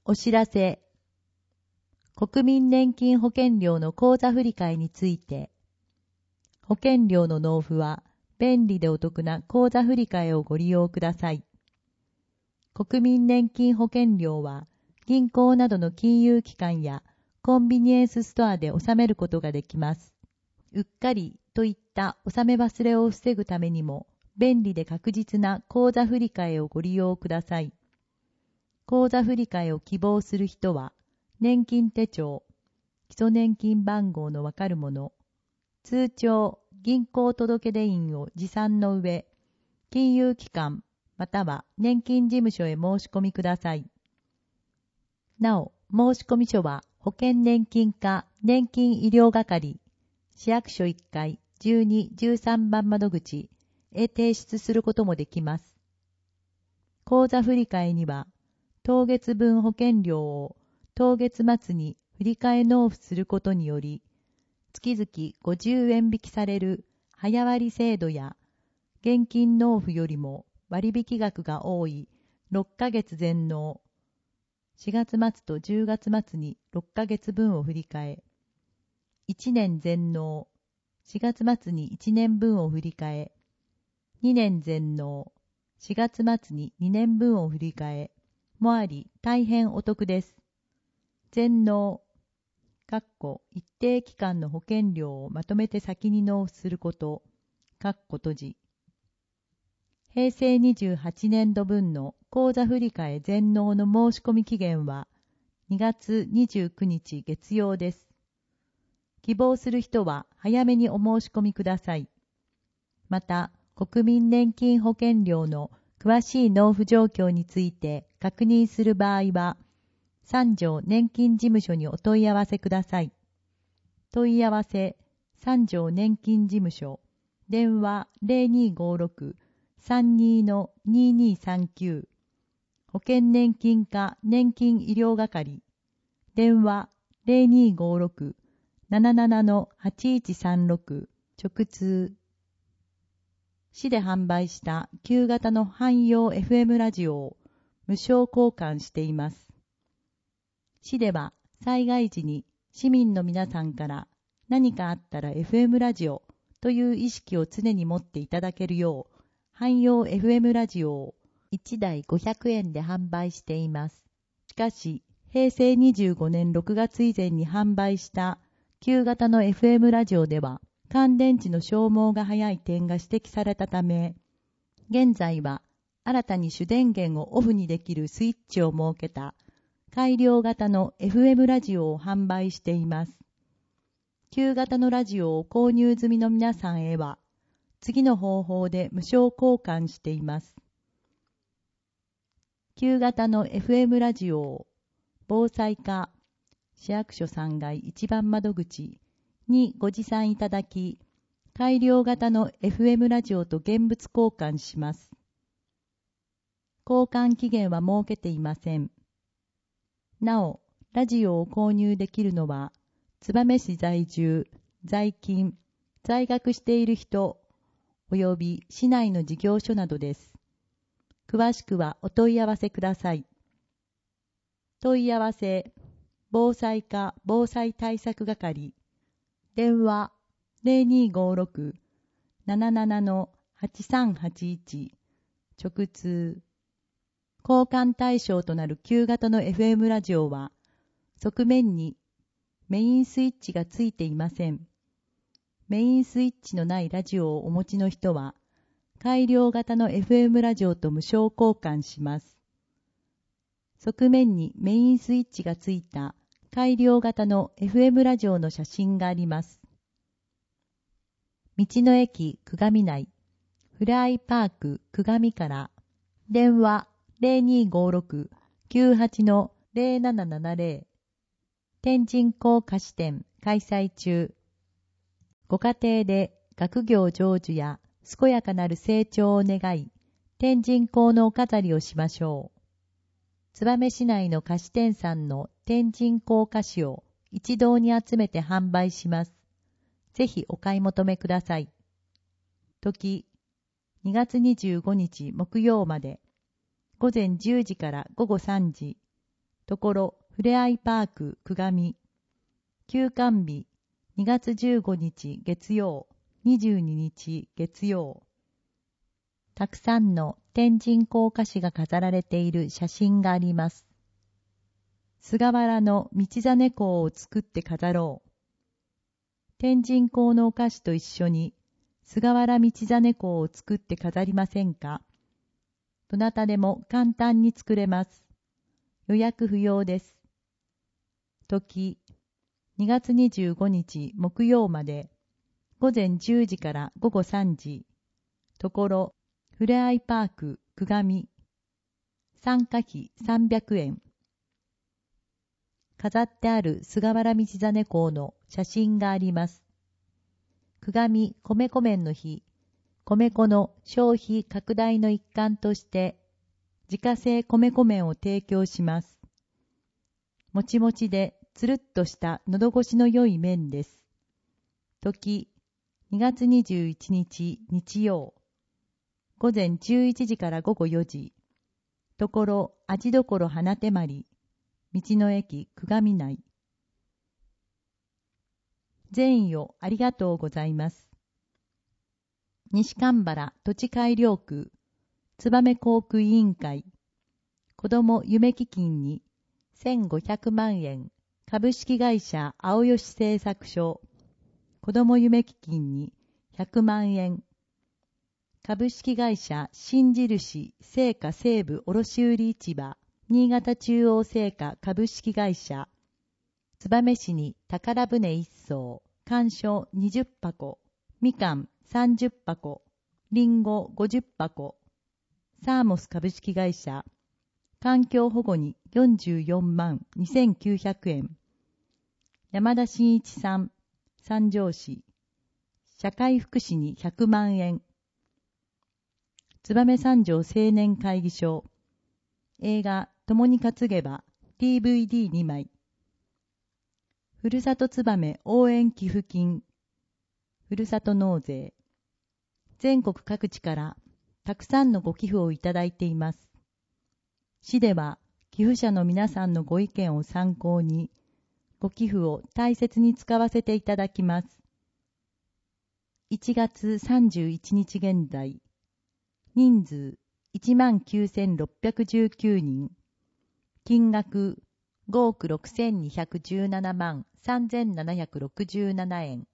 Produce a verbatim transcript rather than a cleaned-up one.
お知らせ。国民年金保険料の口座振替について、保険料の納付は便利でお得な口座振替をご利用ください。国民年金保険料は銀行などの金融機関やコンビニエンスストアで納めることができます。うっかりといった納め忘れを防ぐためにも便利で確実な口座振替をご利用ください。口座振替を希望する人は、年金手帳、基礎年金番号のわかるもの、通帳、銀行届出印を持参の上、金融機関または年金事務所へ申し込みください。なお、申し込み書は保険年金課年金医療係、市役所いっかいじゅうに、じゅうさんばん窓口へ提出することもできます。口座振替には、当月分保険料を当月末に振り替え納付することにより、月々ごじゅうえん引きされる早割制度や、現金納付よりも割引額が多いろっかげつ全納、しがつ末とじゅうがつ末にろっかげつぶんを振り替え、いちねん全納、しがつ末にいちねんぶんを振り替え、にねん全納、しがつ末ににねんぶんを振り替え、もあり大変お得です。全納、かっこ一定期間の保険料をまとめて先に納付すること、かっこ閉じ。へいせいにじゅうはちねんど分の口座振替全納の申し込み期限はにがつにじゅうくにち月曜です。希望する人は早めにお申し込みください。また、国民年金保険料の詳しい納付状況について確認する場合は、三条年金事務所にお問い合わせください。問い合わせ、三条年金事務所、電話 ゼロにーごーろく さんにー のにーにーさんきゅう、保険年金課年金医療係、電話 ゼロにーごーろく なななな のはちいちさんろく、直通。市で販売した旧型の汎用 エフエム ラジオを無償交換しています。市では災害時に市民の皆さんから何かあったら エフエム ラジオという意識を常に持っていただけるよう、汎用 エフエム ラジオをいちだいごひゃくえんで販売しています。しかし、へいせいにじゅうごねんろくがつ以前に販売した旧型の エフエム ラジオでは、乾電池の消耗が早い点が指摘されたため、現在は新たに主電源をオフにできるスイッチを設けた改良型の エフエム ラジオを販売しています。旧型のラジオを購入済みの皆さんへは、次の方法で無償交換しています。旧型の エフエム ラジオを防災課市役所さんがいいちばん窓口にご持参いただき、改良型の エフエム ラジオと現物交換します。交換期限は設けていません。なお、ラジオを購入できるのは、燕市在住、在勤、在学している人、および市内の事業所などです。詳しくはお問い合わせください。問い合わせ、防災課防災対策係、電話 ゼロにーごーろく なななな のはちさんはちいち、直通。交換対象となる旧型の エフエム ラジオは、側面にメインスイッチがついていません。メインスイッチのないラジオをお持ちの人は、改良型の エフエム ラジオと無償交換します。側面にメインスイッチがついた改良型の エフエム ラジオの写真があります。道の駅久我内、フライパーク久我から電話 ゼロにーごーろく きゅうはち のゼロななななゼロ、天神港菓子店開催中。ご家庭で学業成就や健やかなる成長を願い、天神港のお飾りをしましょう。燕市内の菓子店さんの天神港菓子を一堂に集めて販売します。ぜひお買い求めください。時、にがつにじゅうごにち木曜まで、ごぜんじゅうじからごごさんじ、 ところふれあいパークくがみ、休館日にがつじゅうごにち月曜、にじゅうににち月曜。たくさんの天神高架紙が飾られている写真があります。菅原の道真公を作って飾ろう。天神高のお菓子と一緒に菅原道真公を作って飾りませんか。どなたでも簡単に作れます。予約不要です。時、にがつにじゅうごにち木曜まで、ごぜんじゅうじからごごさんじ。ところ、ふれあいパークくがみ。参加費さんびゃくえん。飾ってある菅原道真公の写真があります。くがみ米粉麺の日、米粉の消費拡大の一環として、自家製米粉麺を提供します。もちもちでつるっとしたのど越しの良い麺です。時、にがつにじゅういちにち日曜、ごぜんじゅういちじからごごよじ。ところ味どころ花手まり、道の駅くがみ内。善意をありがとうございます。西蒲原土地改良区燕航空委員会子ども夢基金にせんごひゃくまんえん、株式会社青吉製作所子ども夢基金にひゃくまんえん、株式会社新印青果西部卸売市場新潟中央青果株式会社燕市に宝船一艘、甘蔗にじゅっぱこ、みかんさんじゅっぱこ、りんごごじゅっぱこ、サーモス株式会社、環境保護によんじゅうよんまんにせんきゅうひゃくえん、山田真一さん、三条市、社会福祉にひゃくまんえん、燕三条青年会議所、映画共に担げば ディーブイディーに 枚、ふるさと燕応援寄付金、ふるさと納税、全国各地からたくさんのご寄付をいただいています。市では寄付者の皆さんのご意見を参考に、ご寄付を大切に使わせていただきます。いちがつさんじゅういちにち現在、人数いちまんきゅうせんろっぴゃくじゅうきゅうにん、金額ごおくろくせんにひゃくじゅうななまんさんぜんななひゃくろくじゅうななえん、